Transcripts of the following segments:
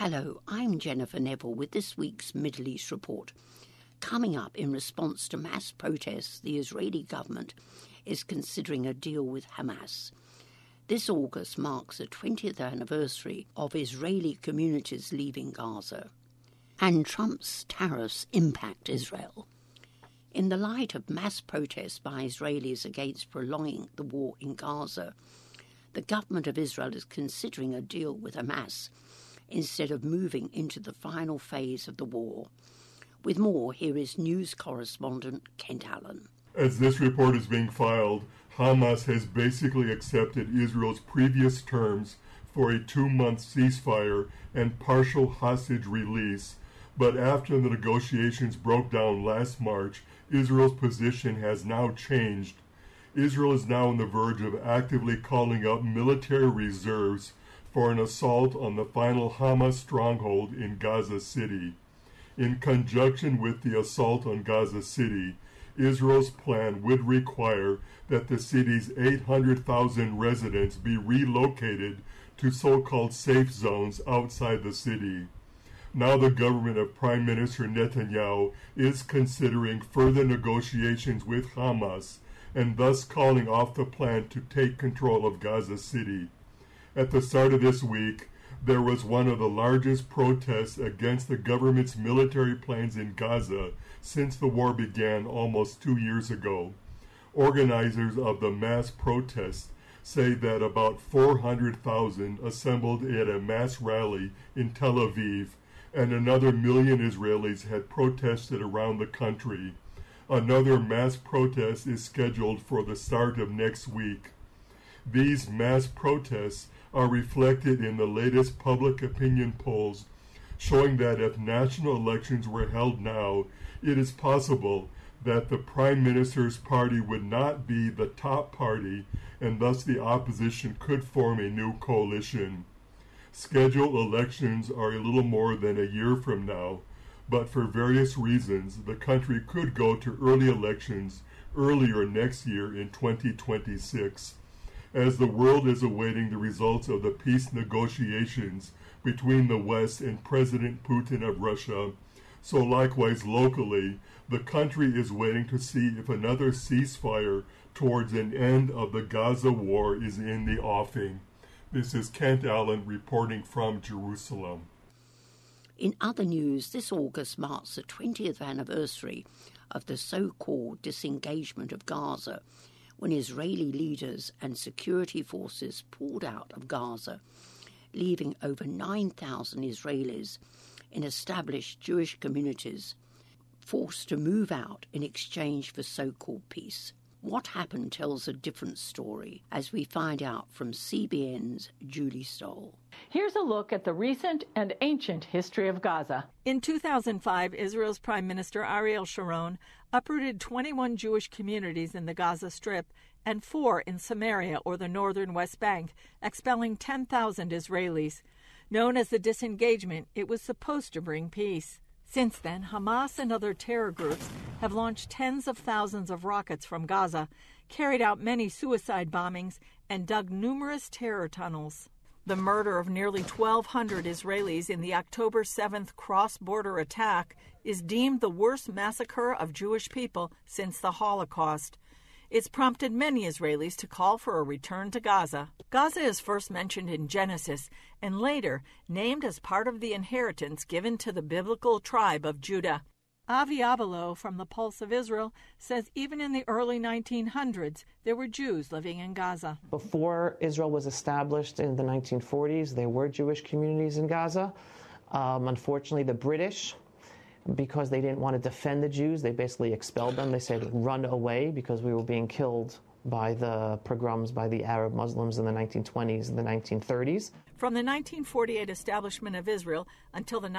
Hello, I'm Jennifer Neville with this week's Middle East Report. Coming up, in response to mass protests, the Israeli government is considering a deal with Hamas. This August marks the 20th anniversary of Israeli communities leaving Gaza. And Trump's tariffs impact Israel. In the light of mass protests by Israelis against prolonging the war in Gaza, the government of Israel is considering a deal with Hamas instead of moving into the final phase of the war. With more, here is news correspondent Kent Allen. As this report is being filed, Hamas has basically accepted Israel's previous terms for a 2-month ceasefire and partial hostage release, but after the negotiations broke down last March, Israel's position has now changed. Israel is now on the verge of actively calling up military reserves for an assault on the final Hamas stronghold in Gaza City. In conjunction with the assault on Gaza City, Israel's plan would require that the city's 800,000 residents be relocated to so-called safe zones outside the city. Now the government of Prime Minister Netanyahu is considering further negotiations with Hamas and thus calling off the plan to take control of Gaza City. At the start of this week, there was one of the largest protests against the government's military plans in Gaza since the war began almost 2 years ago. Organizers of the mass protests say that about 400,000 assembled at a mass rally in Tel Aviv, and another 1 million Israelis had protested around the country. Another mass protest is scheduled for the start of next week. These mass protests are reflected in the latest public opinion polls, showing that if national elections were held now, it is possible that the Prime Minister's party would not be the top party, and thus the opposition could form a new coalition. Scheduled elections are a little more than a year from now, but for various reasons, the country could go to early elections earlier next year in 2026. As the world is awaiting the results of the peace negotiations between the West and President Putin of Russia, so likewise locally, the country is waiting to see if another ceasefire towards an end of the Gaza war is in the offing. This is Kent Allen reporting from Jerusalem. In other news, this August marks the 20th anniversary of the so-called disengagement of Gaza, when Israeli leaders and security forces pulled out of Gaza, leaving over 9,000 Israelis in established Jewish communities forced to move out in exchange for so-called peace. What happened tells a different story, as we find out from CBN's Julie Stoll. Here's a look at the recent and ancient history of Gaza. In 2005, Israel's Prime Minister Ariel Sharon uprooted 21 Jewish communities in the Gaza Strip and 4 in Samaria or the northern West Bank, expelling 10,000 Israelis. Known as the disengagement, it was supposed to bring peace. Since then, Hamas and other terror groups have launched tens of thousands of rockets from Gaza, carried out many suicide bombings, and dug numerous terror tunnels. The murder of nearly 1,200 Israelis in the October 7th cross-border attack is deemed the worst massacre of Jewish people since the Holocaust. It's prompted many Israelis to call for a return to Gaza. Gaza is first mentioned in Genesis and later named as part of the inheritance given to the biblical tribe of Judah. Avi Abelo from the Pulse of Israel says even in the early 1900s, there were Jews living in Gaza. Before Israel was established in the 1940s, there were Jewish communities in Gaza. Unfortunately, the British, because they didn't want to defend the Jews, they basically expelled them. They said, run away, because we were being killed by the pogroms by the Arab Muslims in the 1920s and the 1930s. From the 1948 establishment of Israel until the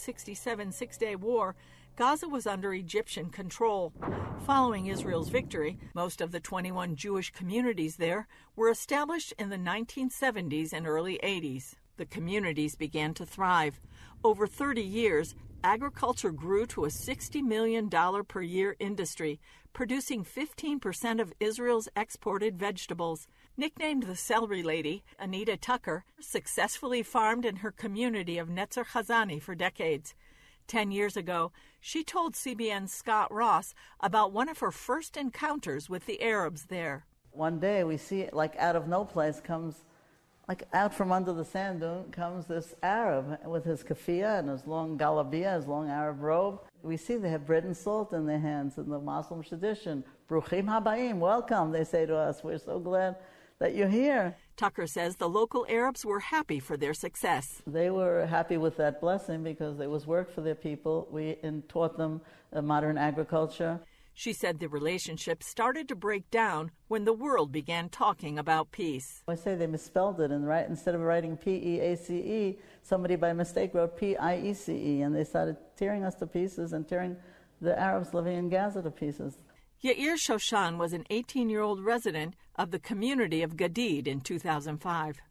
1967 Six-Day War, Gaza was under Egyptian control. Following Israel's victory, most of the 21 Jewish communities there were established in the 1970s and early 80s. The communities began to thrive. Over 30 years, agriculture grew to a $60 million per year industry, producing 15% of Israel's exported vegetables. Nicknamed the Celery Lady, Anita Tucker successfully farmed in her community of Netzer Chazani for decades. 10 years ago, she told CBN's Scott Ross about one of her first encounters with the Arabs there. One day we see, like out of no place comes, like out from under the sand dune comes this Arab with his keffiyeh and his long galabiyah, his long Arab robe. We see they have bread and salt in their hands in the Muslim tradition. Bruchim habayim, welcome, they say to us. We're so glad that you're here. Tucker says the local Arabs were happy for their success. They were happy with that blessing because there was work for their people. We taught them modern agriculture. She said the relationship started to break down when the world began talking about peace. I say they misspelled it, and instead of writing P-E-A-C-E, somebody by mistake wrote P-I-E-C-E, and they started tearing us to pieces and tearing the Arabs living in Gaza to pieces. Yair Shoshan was an 18-year-old resident of the community of Gadid in 2005.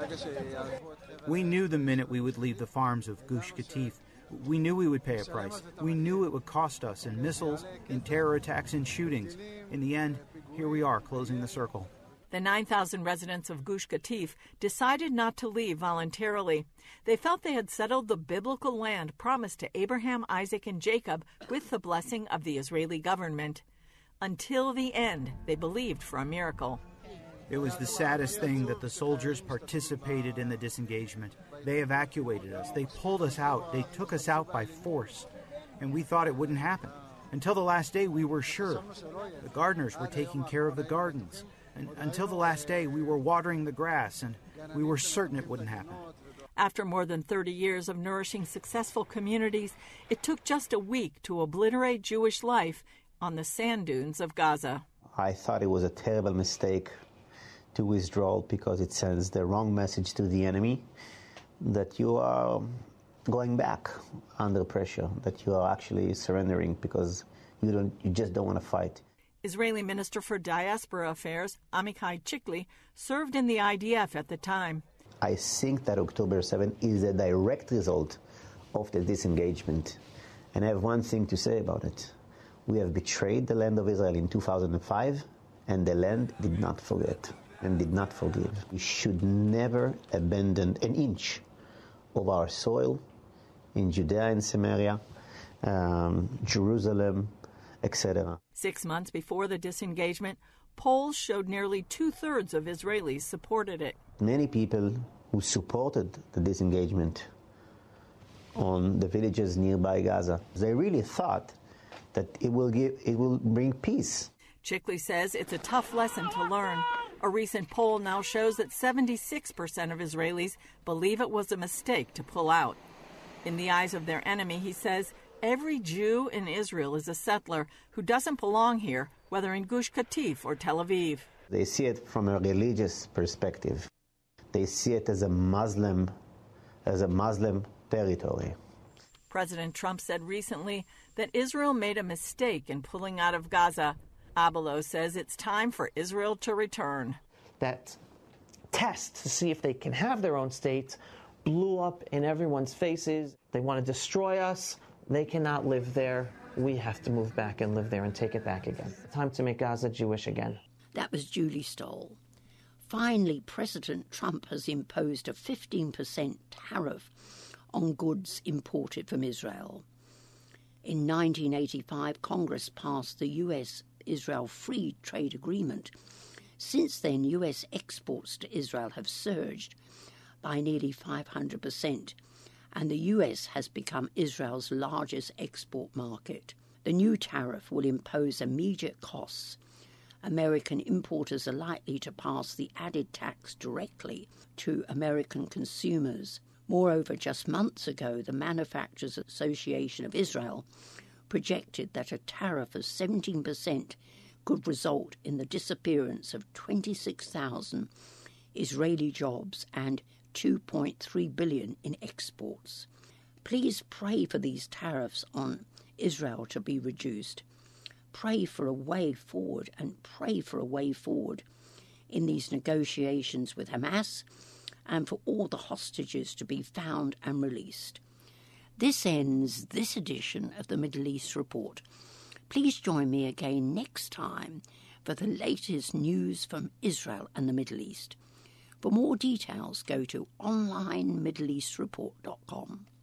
We knew the minute we would leave the farms of Gush Katif, we knew we would pay a price. We knew it would cost us in missiles, in terror attacks, and shootings. In the end, here we are closing the circle. The 9,000 residents of Gush Katif decided not to leave voluntarily. They felt they had settled the biblical land promised to Abraham, Isaac, and Jacob with the blessing of the Israeli government. Until the end, they believed for a miracle. It was the saddest thing that the soldiers participated in the disengagement. They evacuated us. They pulled us out. They took us out by force. And we thought it wouldn't happen. Until the last day, we were sure. The gardeners were taking care of the gardens. And until the last day, we were watering the grass, and we were certain it wouldn't happen. After more than 30 years of nourishing successful communities, it took just a week to obliterate Jewish life on the sand dunes of Gaza. I thought it was a terrible mistake to withdraw because it sends the wrong message to the enemy that you are going back under pressure, that you are actually surrendering because you just don't want to fight. Israeli Minister for Diaspora Affairs, Amichai Chikli, served in the IDF at the time. I think that October 7 is a direct result of the disengagement. And I have one thing to say about it. We have betrayed the land of Israel in 2005, and the land did not forget and did not forgive. We should never abandon an inch of our soil in Judea and Samaria, Jerusalem, etc. 6 months before the disengagement, polls showed nearly 2/3 of Israelis supported it. Many people who supported the disengagement on the villages nearby Gaza, they really thought that it will bring peace. Chikli says it's a tough lesson to learn. A recent poll now shows that 76% of Israelis believe it was a mistake to pull out. In the eyes of their enemy, he says, every Jew in Israel is a settler who doesn't belong here, whether in Gush Katif or Tel Aviv. They see it from a religious perspective. They see it as a Muslim territory. President Trump said recently that Israel made a mistake in pulling out of Gaza. Abelo says it's time for Israel to return. That test to see if they can have their own state blew up in everyone's faces. They want to destroy us. They cannot live there. We have to move back and live there and take it back again. Time to make Gaza Jewish again. That was Julie Stoll. Finally, President Trump has imposed a 15% tariff on goods imported from Israel. In 1985, Congress passed the U.S.-Israel Free Trade Agreement. Since then, U.S. exports to Israel have surged by nearly 500%, and the U.S. has become Israel's largest export market. The new tariff will impose immediate costs. American importers are likely to pass the added tax directly to American consumers. Moreover, just months ago, the Manufacturers Association of Israel projected that a tariff of 17% could result in the disappearance of 26,000 Israeli jobs and $2.3 billion in exports. Please pray for these tariffs on Israel to be reduced. Pray for a way forward, and pray for a way forward in these negotiations with Hamas, and for all the hostages to be found and released. This ends this edition of the Middle East Report. Please join me again next time for the latest news from Israel and the Middle East. For more details, go to onlinemiddleeastreport.com.